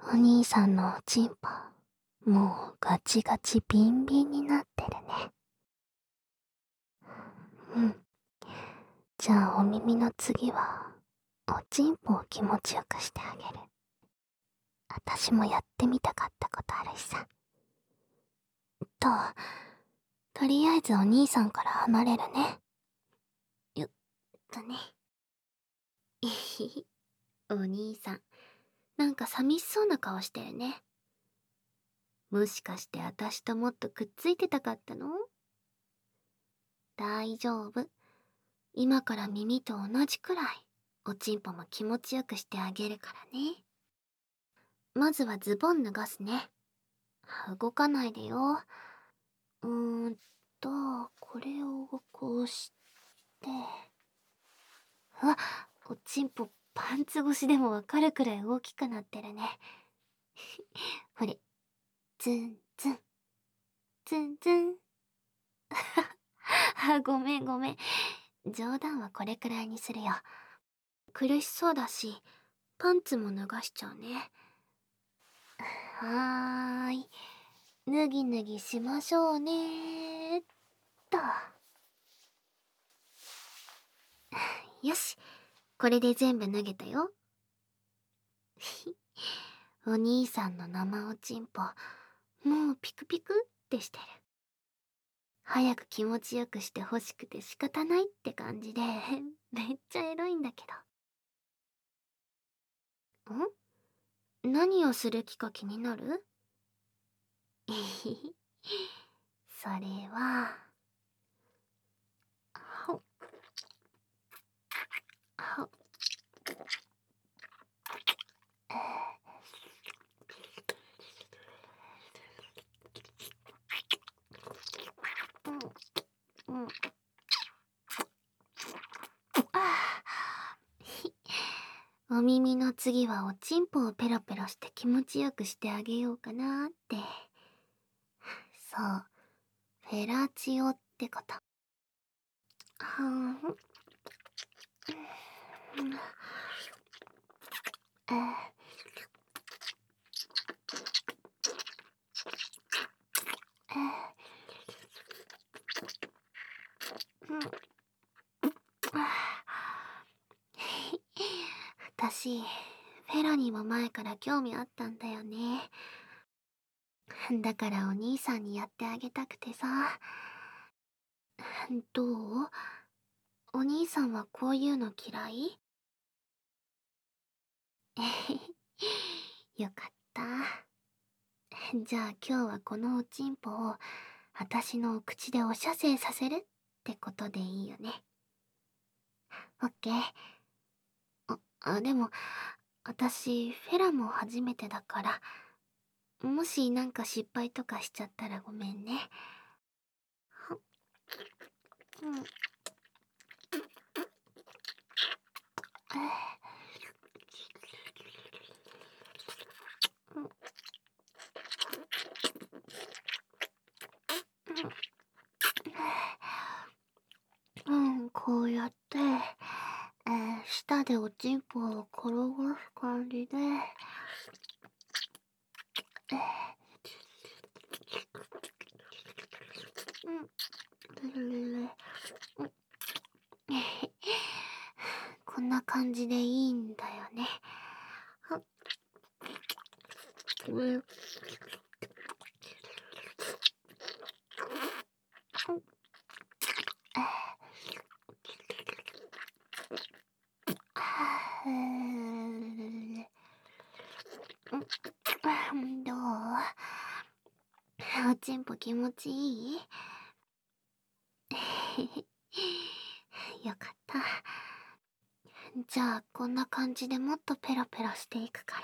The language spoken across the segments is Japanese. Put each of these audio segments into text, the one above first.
お兄さんのおちんぽ、もうガチガチビンビンになってるね。うん。じゃあお耳の次は、おちんぽを気持ちよくしてあげる。あたしもやってみたかったことあるしさ。とりあえずお兄さんから離れるね。よっとね。えひひ、お兄さん、なんか寂しそうな顔してるね。もしかしてあたしともっとくっついてたかったの？大丈夫。今から耳と同じくらい、おちんぽも気持ちよくしてあげるからね。まずはズボン脱がすね。動かないでよ。うーんと、これをこうして。あ、おちんぽパンツ越しでもわかるくらい大きくなってるね。ほれ、ツンツン、ツンツン。あ、ごめんごめん。冗談はこれくらいにするよ。苦しそうだし、パンツも脱がしちゃうね。はーい。脱ぎ脱ぎしましょうねーっと。よし。これで全部脱げたよ。お兄さんの生おちんぽ、もうピクピクってしてる。早く気持ちよくして欲しくて仕方ないって感じで、めっちゃエロいんだけど。何をする気か気になる？それは、ほっ、ほっ、うん、うん。お耳の次はおちんぽをペロペロして気持ちよくしてあげようかなって。そう、フェラチオってこと。はん。私、フェラにも前から興味あったんだよね。だからお兄さんにやってあげたくてさ。どう？お兄さんはこういうの嫌い？よかった。じゃあ今日はこのおちんぽを私のお口でお射精させるってことでいいよね。オッケー。でも、私、フェラも初めてだから、もしなんか失敗とかしちゃったらごめんね。うん。うん、こうやって、舌でおちんぽを転がす感じで、こんな感じでいいんだよね。どう？おちんぽ気持ちいい？よかった。じゃあこんな感じでもっとペロペロしていくから。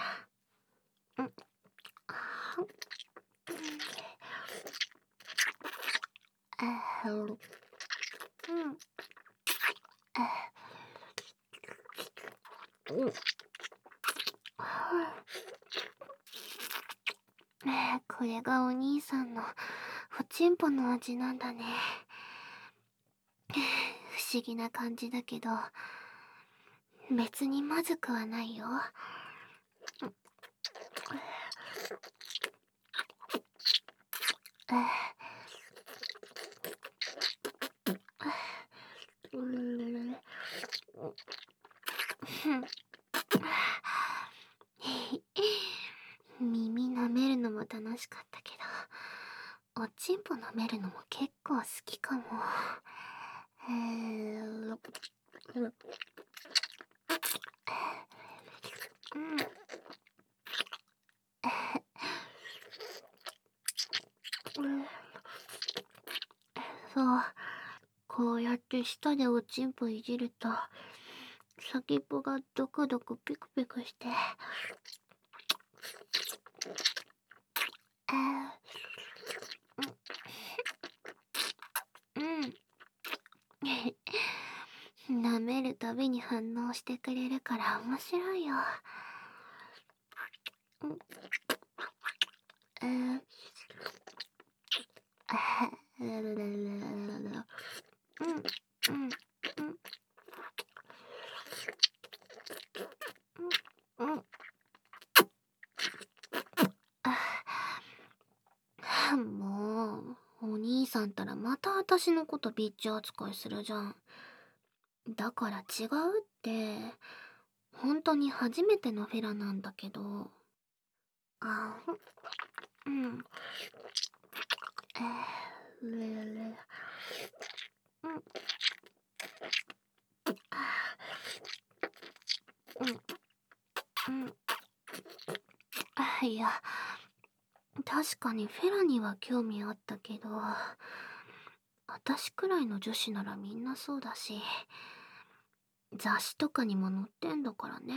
これがお兄さんのおちんぽの味なんだね。不思議な感じだけど、別にまずくはないよ。 耳舐めるのも楽しかったけど、おちんぽ舐めるのも結構好きかも。そう、こうやって舌でおちんぽいじると、先っぽがドクドクピクピクして、舐めるたびに反応してくれるから面白いよ。もう、お兄さんったらまた私のことビッチ扱いするじゃん。だから違うって。本当に初めてのフェラなんだけど。あ、うん。うれれ。うん。うん。うん。いや、確かにフェラには興味あったけど、私くらいの女子ならみんなそうだし、雑誌とかにも載ってんだからね。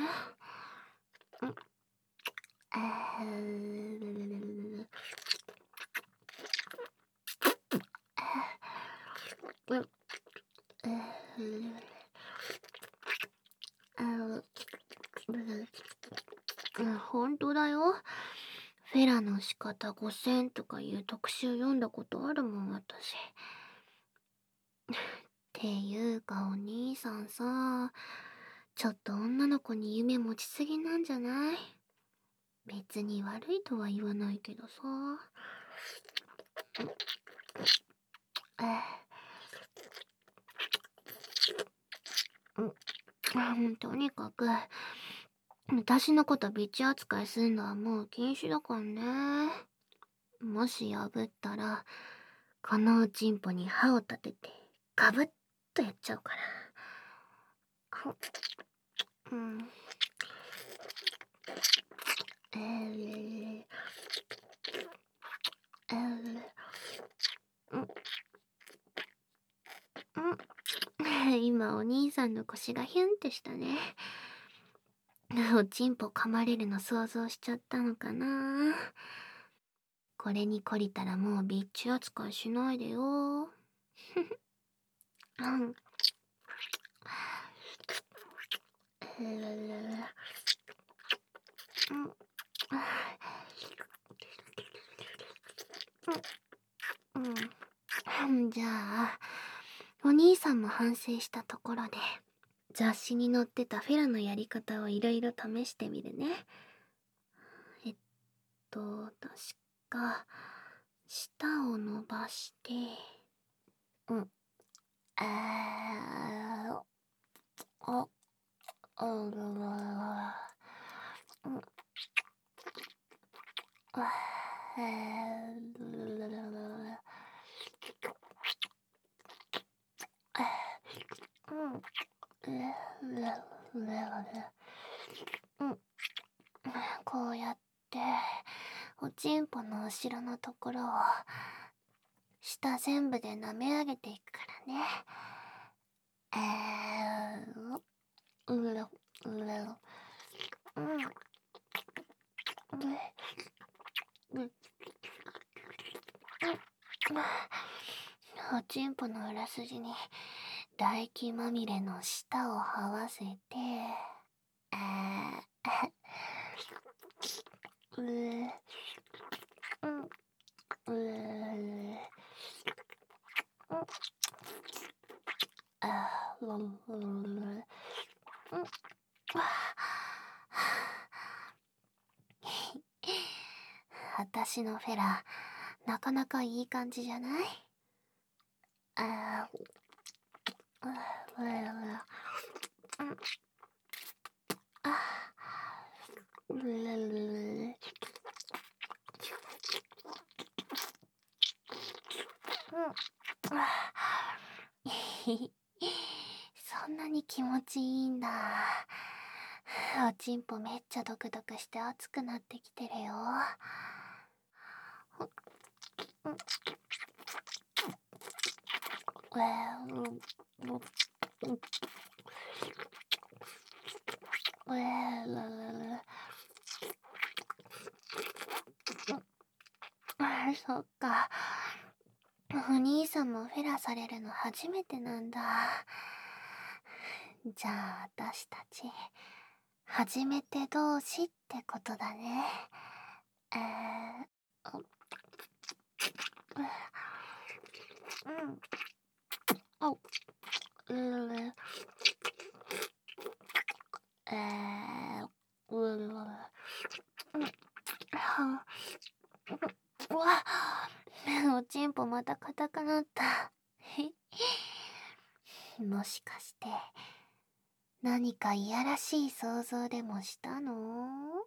ほんとだよ。フェラの仕方5000とかいう特集読んだことあるもん、私。っていうかお兄さんさ、ちょっと女の子に夢持ちすぎなんじゃない？別に悪いとは言わないけどさ。とにかく、私のことビッチ扱いするのはもう禁止だからね。もし破ったら、このおちんぽに歯を立てて、ガブッとやっちゃうから。うん。今お兄さんの腰がヒュンってしたね。おちんぽ噛まれるの想像しちゃったのかな。これに懲りたらもうビッチ扱いしないでよ。じゃあ、お兄さんも反省したところで、雑誌に載ってたフェラのやり方をいろいろ試してみるね。確か、舌を伸ばして、うん。あー、あ、こうやっておちんぽの後ろのところを下全部で舐め上げていくからね。おちんぽの裏筋に唾液まみれの舌を這わせて、私のフェラなかなかいい感じじゃない？あー、そんなに気持ちいいんだ。おちんぽめっちゃドクドクして熱くなってきてるよ。そっか。お兄さんもフェラされるの初めてなんだ。じゃあ私たち初めて同士ってことだね。ううんあうーえーうはうわおちんぽまた硬くなった。もしかして何かいやらしい想像でもしたの？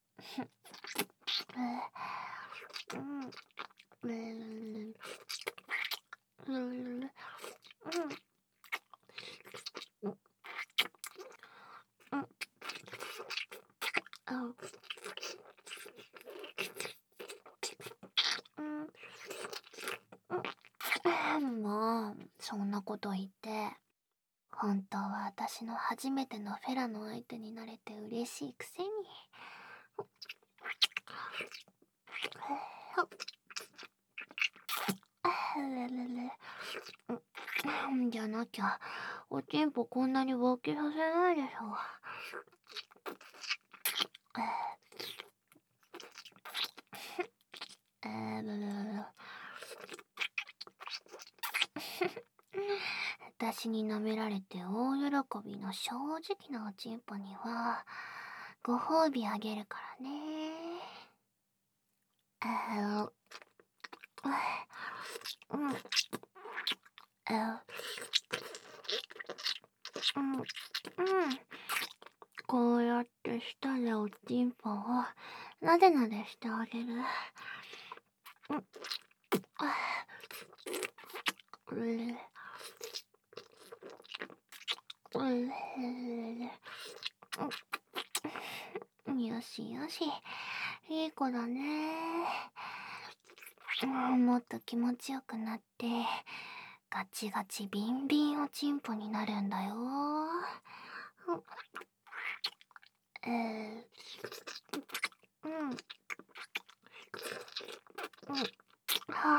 もうそんなこと言って。本当は私の初めてのフェラの相手になれて嬉しいくせに。じゃなきゃおちんぽこんなに勃起させないでしょ。私に舐められて大喜びの正直なおちんぽにはご褒美あげるからね。こうやって舌でおちんぽをなでなでしてあげる。よしよし、いい子だね。もっと気持ちよくなってガチガチビンビンおちんぽになるんだよ。はい。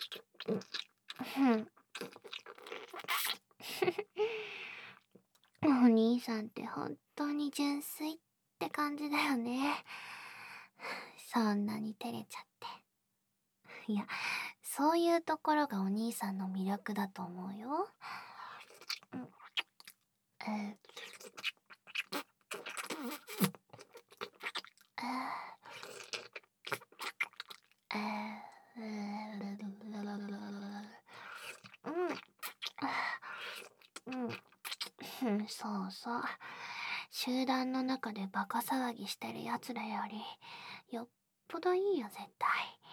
お兄さんって本当に純粋って感じだよね。そんなに照れちゃって。いや、そういうところがお兄さんの魅力だと思うよ。そうそう。集団の中でバカ騒ぎしてるやつらよりよっぽどいいよ絶対。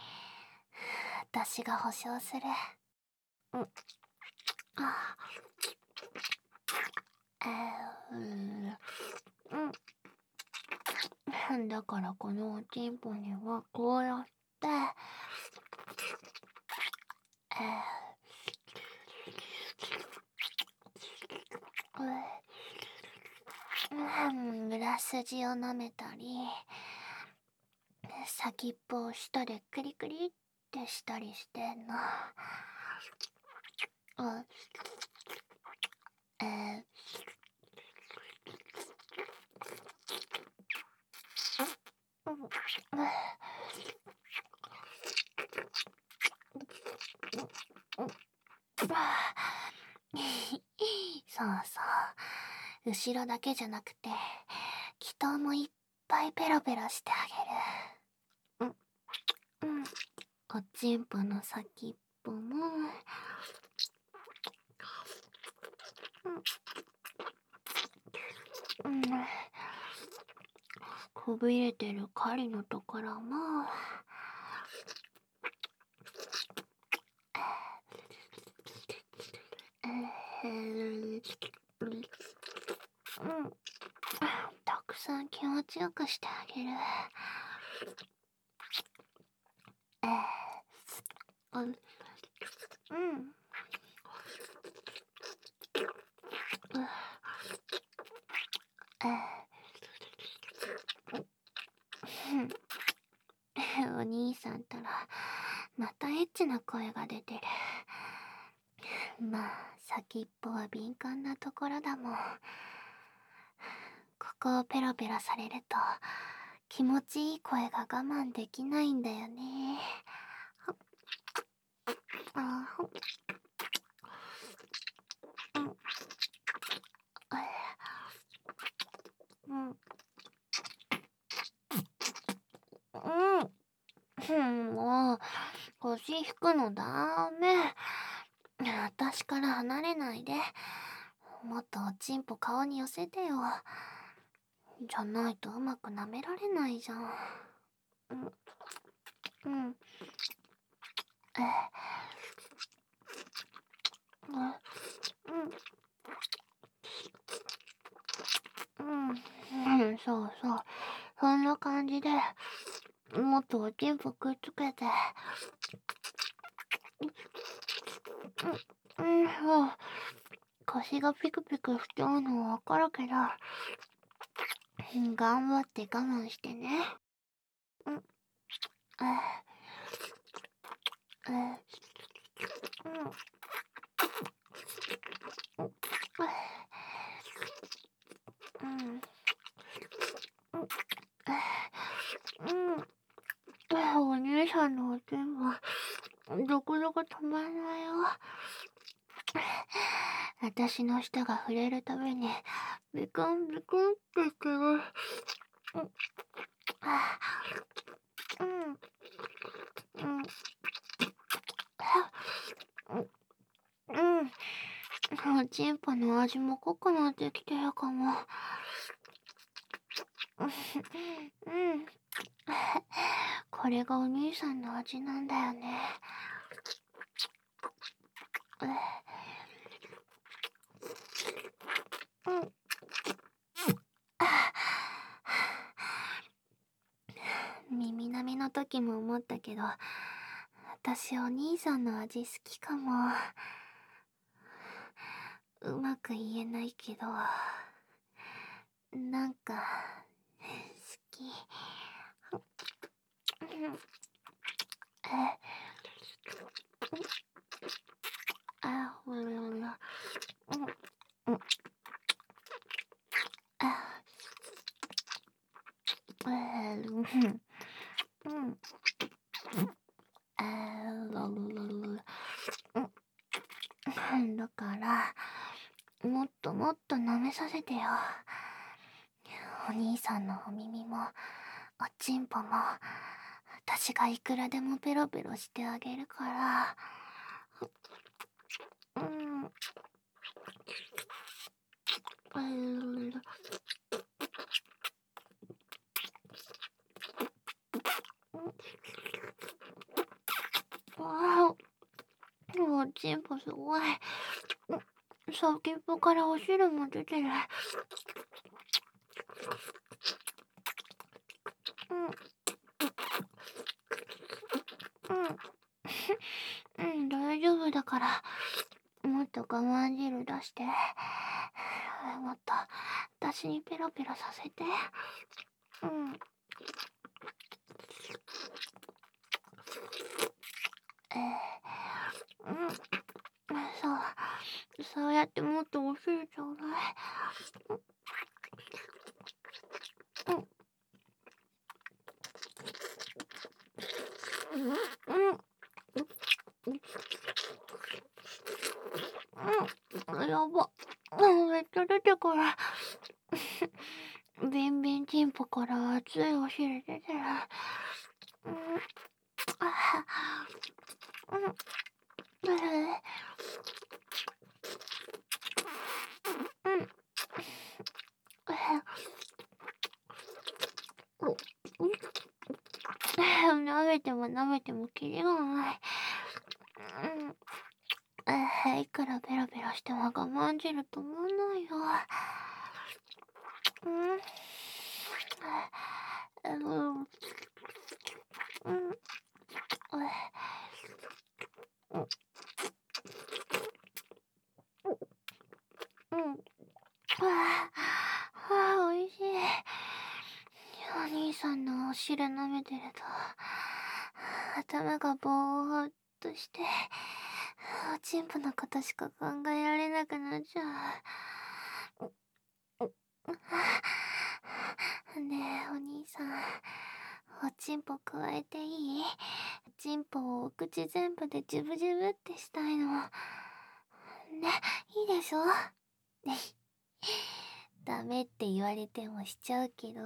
私が保証する。だからこのおちんぽにはこうやって裏筋を舐めたり先っぽを舌でクリクリってしたりしてんの。そうそう。後ろだけじゃなくて、気筒もいっぱいペロペロしてあげる。 おちんぽの先っぽも、うん、くびれてる狩りのところも、たくさん気持ちよくしてあげる。お兄さんたらまたエッチな声が出てる。まあ先っぽは敏感なところだもん。ここをペロペロされると気持ちいい声が我慢できないんだよね。もう腰引くのダメ。私から離れないで。もっとおちんぽ顔に寄せてよ。じゃないとうまく舐められないじゃん。そうそう。そんな感じで、もっとおちんぽくっつけて。そう。腰がピクピクしちゃうのはわかるけど、頑張って我慢してね。お兄さんのおちんぽ、どこどこ止まらないよ。私の舌が触れるたびに、ビクンビクンって言ってる。おちんぽの味も濃くなってきてるかも。これがお兄さんの味なんだよね。耳なめの時も思ったけど、私お兄さんの味好きかも。うまく言えないけど、なんか好き。だからもっともっと舐めさせてよ。お兄さんのお耳もおちんぽも私がいくらでもペロペロしてあげるから。おちんぽすごい。先っぽからお汁も出てる。大丈夫だから。もっと我慢汁出して。もっと私にペロペロさせて。そうやってもっとお汁ちょうだい。やば。めっちゃ出てくる。ビンビンチンポから熱いお汁出てる。 舐めても舐めてもキリがない。いくらベラベラしても我慢汁止まんないよ。おいしい。お兄さんのお汁舐めてると頭がぼーっとしておちんぽのことしか考えられなくなっちゃう。ねえお兄さん、おちんぽ加えていい？おちんぽをお口全部でジュブジュブってしたいの。ね、いいでしょ？ね、ダメって言われてもしちゃうけど。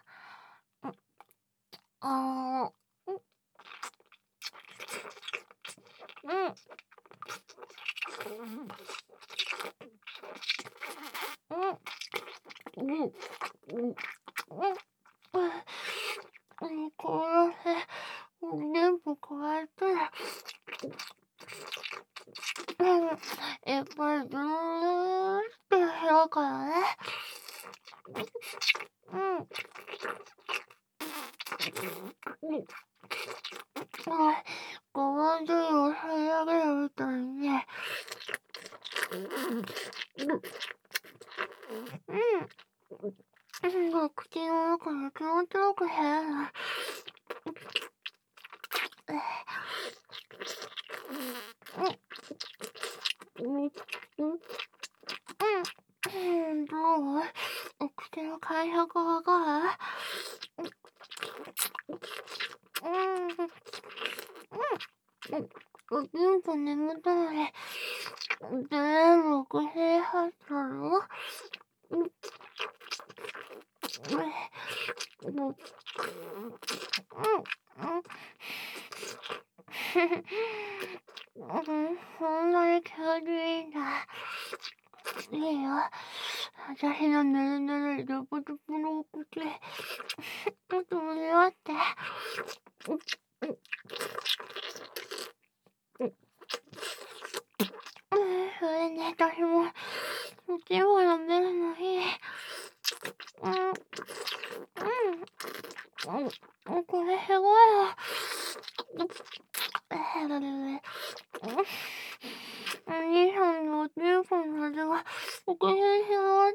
これ、全部加えて、やっぱりずーっと部屋からね。ごま汁を吸い上げるみたいにね。口の中で気持ちよく減るの。どう？お口の感触わかる？ずっと眠たのに全部口に入ったの？そんなに気持ちいいんだ。いいよ。私のぬるぬるドゥプドゥプのお口、もっと盛り上がって。それに私もおちんぽ舐めるのいい。これすごいよ。お兄さんのおちんぽの味がお口に広がって。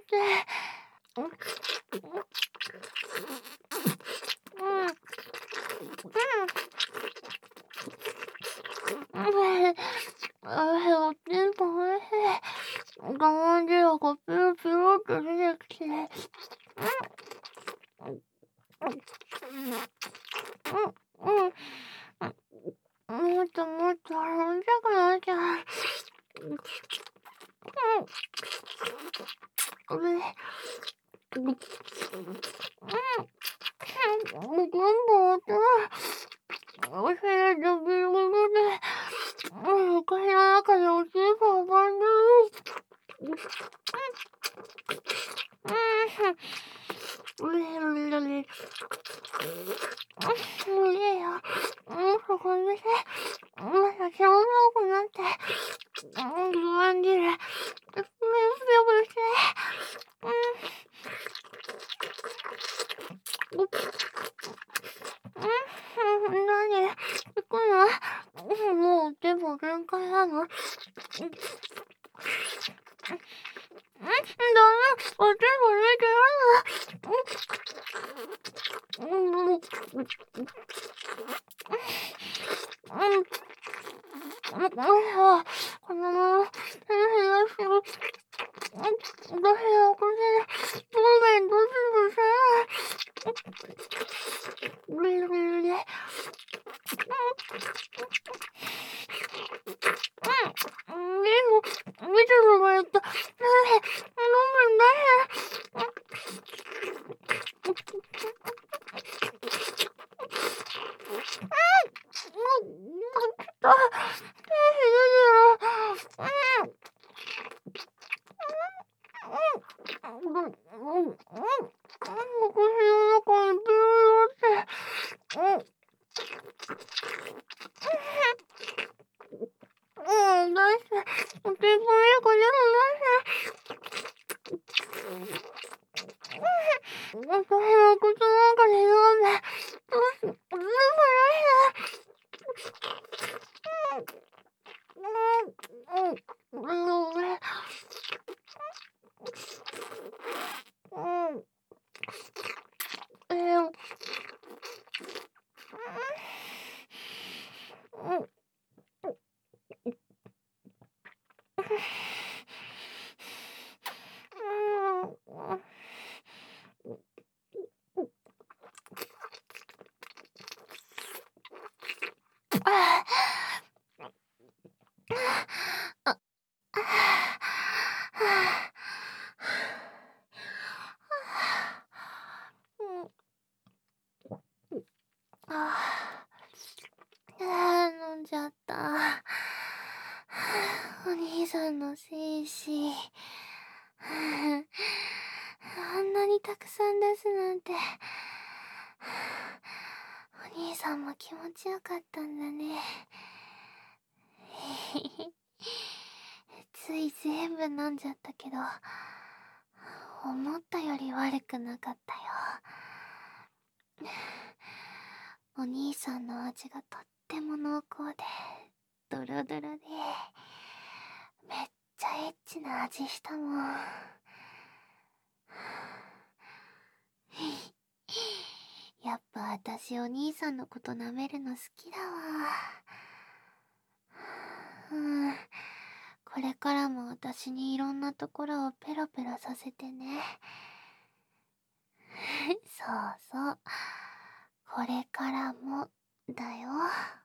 おちんぽおいしい。我慢汁がピロピロっと出てきて。もっともっと飲みたくなっちゃう。全部お尻でビルビルで、お口の中でおちんぽがバンドル。いいよ。そこ見て。まだ気持ちよくなって。我慢汁。ピョピョして。何？行くの？もう全部限界なの？ダメ。おちんぽ抜いてやる。このまま手のひらしてる。私はこれでそうめんどうする？ビルビルで。見てもらえた。飲むんだよ。 飲んじゃった。お兄さんの精子。あんなにたくさん出すなんて。お兄さんも気持ちよかったんだね。つい全部飲んじゃったけど、思ったより悪くなかったよ。お兄さんの味がとっても濃厚で、ドロドロで、めっちゃエッチな味したもん。やっぱ私お兄さんのこと舐めるの好きだわ。これからも私にいろんなところをペロペロさせてね。そうそう。これからもだよ。